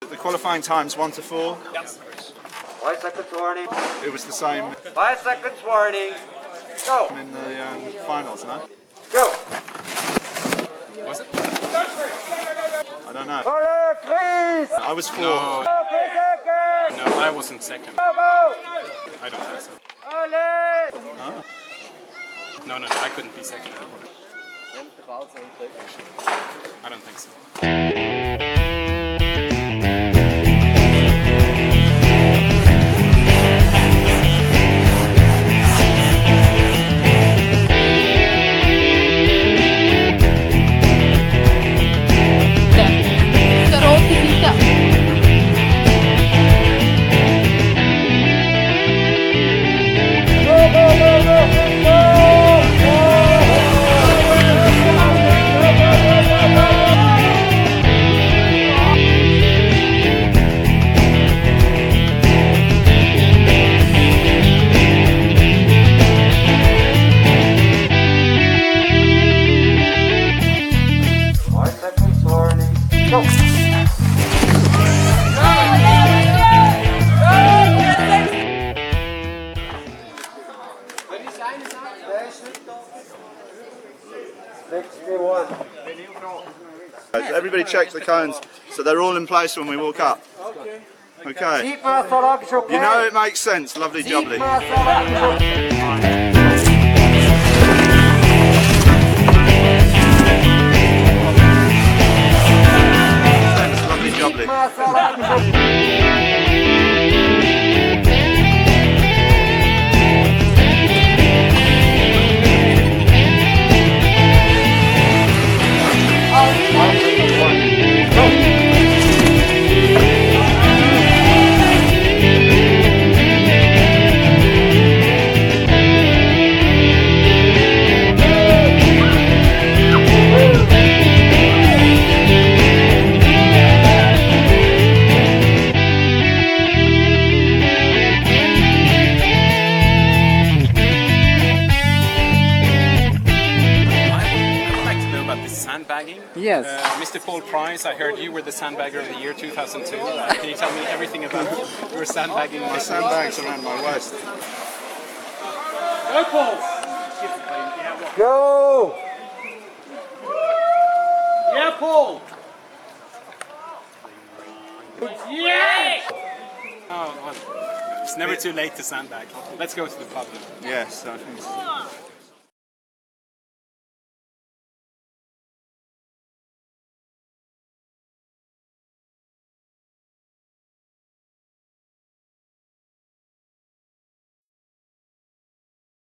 The qualifying time's 1 to 4. Yes. 5 seconds warning. It was the same 5 seconds warning. Go. in the finals, no? Go. Was it? I don't know. Order, please. I was 4. No. 3 seconds. No, I wasn't second. Go, go. I don't think so. Ole. No, I couldn't be second. I don't think so. Everybody checks the cones, so they're all in place when we walk up. Okay. You know it makes sense. Lovely jubbly. Lovely jubbly. Sandbagging. Yes. Mr. Paul Price, I heard you were the Sandbagger of the Year 2002. Can you tell me everything about your sandbagging? My sandbags around my waist. Go, Paul! Go. Yeah, Paul! Yeah! Oh, well, it's never too late to sandbag. Let's go to the pub now. Yes, I think so.